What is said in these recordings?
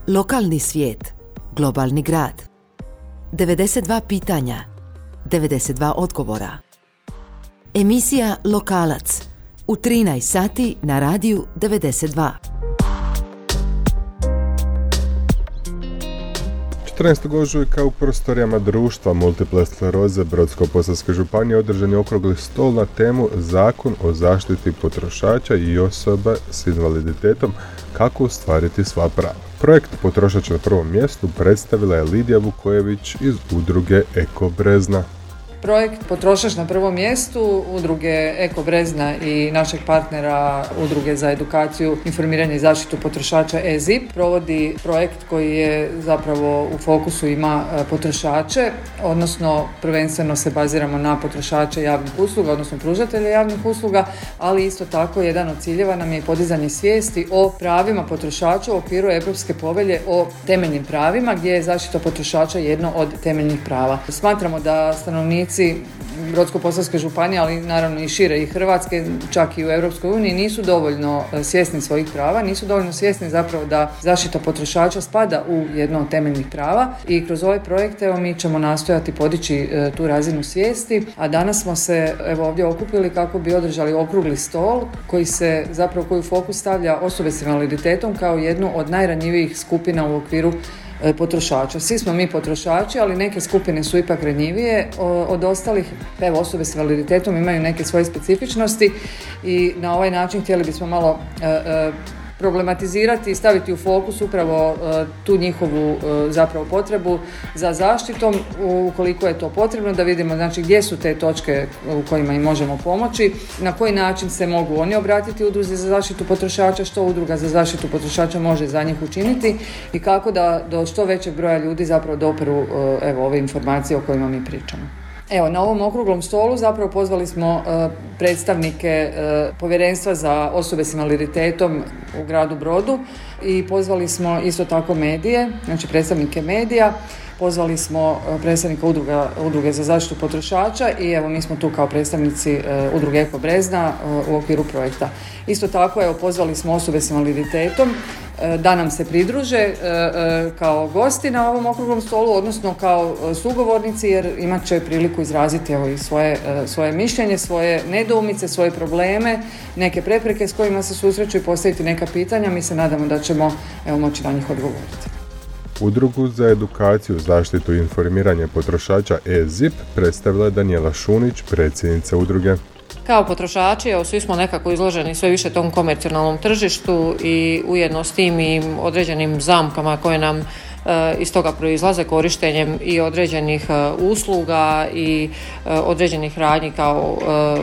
Lokalni svijet, globalni grad. 92 pitanja, 92 odgovora. Emisija Lokalac u 13 sati na radiju 92. 14. ožujka u prostorijama društva multiple skleroze Brodsko-posavske županije održan je okrugli stol na temu Zakon o zaštiti potrošača i osoba s invaliditetom, kako ostvariti sva prava. Projekt Potrošač na prvom mjestu predstavila je Lidija Vukojević iz udruge Eko Brezna. Projekt Potrošač na prvom mjestu udruge Eko Brezna i našeg partnera udruge za edukaciju, informiranje i zaštitu potrošača EZIP provodi projekt koji je zapravo u fokusu ima potrošače, odnosno prvenstveno se baziramo na potrošače javnih usluga, odnosno pružatelje javnih usluga, ali isto tako jedan od ciljeva nam je podizanje svijesti o pravima potrošača u okviru Europske povelje o temeljnim pravima, gdje je zaštita potrošača jedno od temeljnih prava. Smatramo da stanovnici Brodsko-posavske županije, ali naravno i šire i Hrvatske, čak i u Europskoj uniji, nisu dovoljno svjesni svojih prava, nisu dovoljno svjesni zapravo da zaštita potrošača spada u jedno od temeljnih prava i kroz ovaj projekt mi ćemo nastojati podići tu razinu svijesti, a danas smo se ovdje okupili kako bi održali okrugli stol koji u fokus stavlja osobe s invaliditetom kao jednu od najranjivijih skupina u okviru potrošača. Svi smo mi potrošači, ali neke skupine su ipak ranjivije od ostalih. Osobe s invaliditetom imaju neke svoje specifičnosti i na ovaj način htjeli bismo malo problematizirati i staviti u fokus upravo tu njihovu zapravo potrebu za zaštitom, ukoliko je to potrebno, da vidimo znači gdje su te točke u kojima im možemo pomoći, na koji način se mogu oni obratiti udruzi za zaštitu potrošača, što udruga za zaštitu potrošača može za njih učiniti i kako da do što većeg broja ljudi zapravo doperu ove informacije o kojima mi pričamo. Na ovom okruglom stolu zapravo pozvali smo predstavnike Povjerenstva za osobe s invaliditetom u gradu Brodu i pozvali smo isto tako medije, znači predstavnike medija, pozvali smo predstavnika udruge za zaštitu potrošača i mi smo tu kao predstavnici udruge Eko Brezna u okviru projekta. Isto tako pozvali smo osobe s invaliditetom da nam se pridruže kao gosti na ovom okruglom stolu, odnosno kao sugovornici, jer imat će priliku izraziti i svoje mišljenje, svoje nedoumice, svoje probleme, neke prepreke s kojima se susreću i postaviti neka pitanja. Mi se nadamo da ćemo moći na njih odgovoriti. Udrugu za edukaciju, zaštitu i informiranje potrošača EZIP predstavila je Danijela Šunić, predsjednica udruge. Kao potrošači, svi smo nekako izloženi sve više tom komercijalnom tržištu i ujedno s tim i određenim zamkama koje nam iz toga proizlaze korištenjem i određenih usluga i određenih radnji kao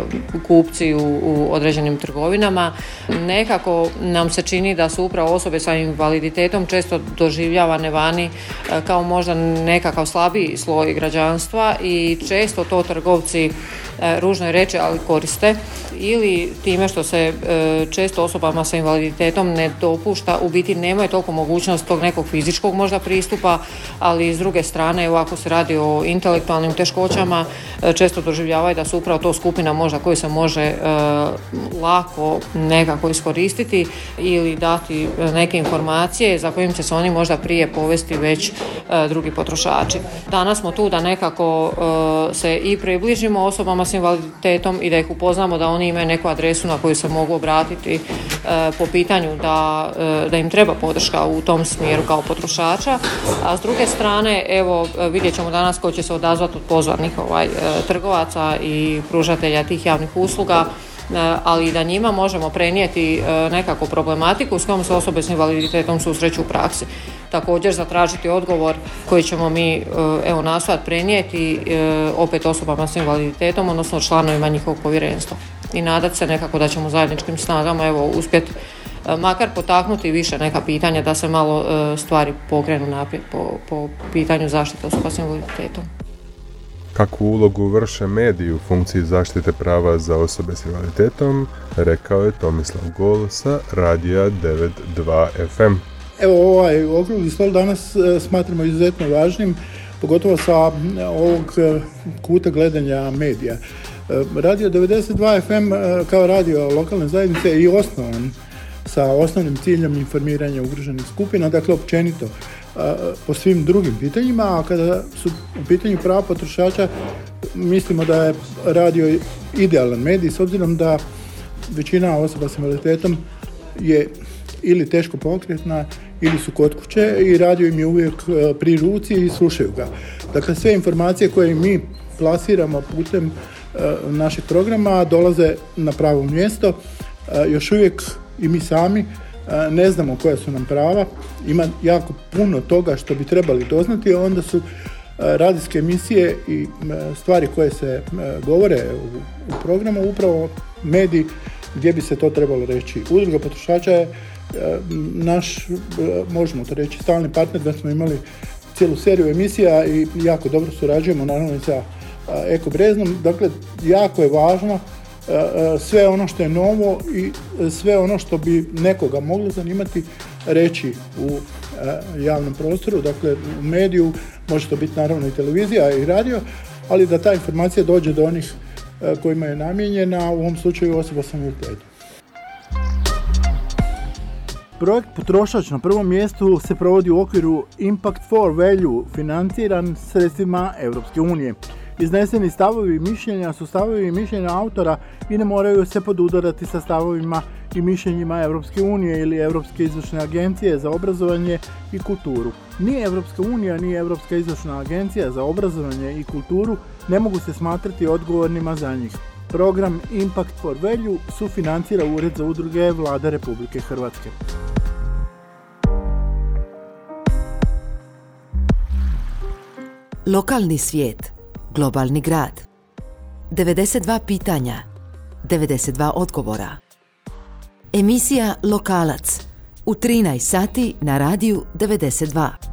kupci u određenim trgovinama. Nekako nam se čini da su upravo osobe sa invaliditetom često doživljavane vani kao možda nekakav slabiji sloj građanstva i često to trgovci, ružno je reći, ali koriste, ili time što se često osobama sa invaliditetom ne dopušta, u biti nemaju toliko mogućnost tog nekog fizičkog možda pristupa, ali s druge strane, ako se radi o intelektualnim teškoćama, često doživljavaju da su upravo to skupina možda koju se može lako nekako iskoristiti ili dati neke informacije za kojim će se oni možda prije povesti već drugi potrošači. Danas smo tu da nekako se i približimo osobama s invaliditetom i da ih upoznamo da oni imaju neku adresu na koju se mogu obratiti po pitanju da im treba podrška u tom smjeru kao potrošača. A s druge strane, vidjet ćemo danas ko će se odazvati od pozvanih trgovaca i pružatelja tih javnih usluga, ali da njima možemo prenijeti nekakvu problematiku s kojom se osobe s invaliditetom susreću u praksi. Također zatražiti odgovor koji ćemo mi nastojati prenijeti opet osobama s invaliditetom, odnosno članovima njihovog povjerenstva. I nadati se nekako da ćemo zajedničkim snagama uspjeti makar potaknuti više neka pitanja da se malo stvari pokrenu naprijed po pitanju zaštite osoba s invaliditetom. Kakvu ulogu vrše mediji u funkciji zaštite prava za osobe s invaliditetom, rekao je Tomislav Gol sa Radija 92 FM. Ovaj okrugli stol danas smatramo izuzetno važnim, pogotovo sa ovog kuta gledanja medija. Radio 92 FM kao radio lokalne zajednice je i osnovan sa osnovnim ciljem informiranja ugroženih skupina, dakle općenito po svim drugim pitanjima, a kada su u pitanju prava potrošača mislimo da je radio idealan medij s obzirom da većina osoba s invaliditetom je ili teško pokretna ili su kod kuće i radio im je uvijek pri ruci i slušaju ga. Dakle, sve informacije koje mi plasiramo putem našeg programa dolaze na pravo mjesto. Još uvijek i mi sami ne znamo koja su nam prava. Ima jako puno toga što bi trebali doznati, a onda su radijske emisije i stvari koje se govore u programu upravo mediji gdje bi se to trebalo reći. Udruga potrošača je naš, možemo to reći, stalni partner, da smo imali cijelu seriju emisija i jako dobro surađujemo naravno i sa Eko Breznom. Dakle, jako je važno sve ono što je novo i sve ono što bi nekoga moglo zanimati reći u javnom prostoru, dakle u mediju, može to biti naravno i televizija i radio, ali da ta informacija dođe do onih kojima je namijenjena, u ovom slučaju osoba sa invaliditetom. Projekt Potrošač na prvom mjestu se provodi u okviru Impact for Value, financiran sredstvima Europske unije. Izneseni stavovi i mišljenja su stavovi i mišljenja autora i ne moraju se podudarati sa stavovima i mišljenjima Europske unije ili Europske izvršne agencije za obrazovanje i kulturu. Ni Europska unija, ni Europska izvršna agencija za obrazovanje i kulturu ne mogu se smatrati odgovornima za njih. Program Impact for Value sufinancira Ured za udruge Vlade Republike Hrvatske. Lokalni svijet, globalni grad. 92 pitanja, 92 odgovora. Emisija Lokalac u 13 sati na radiju 92.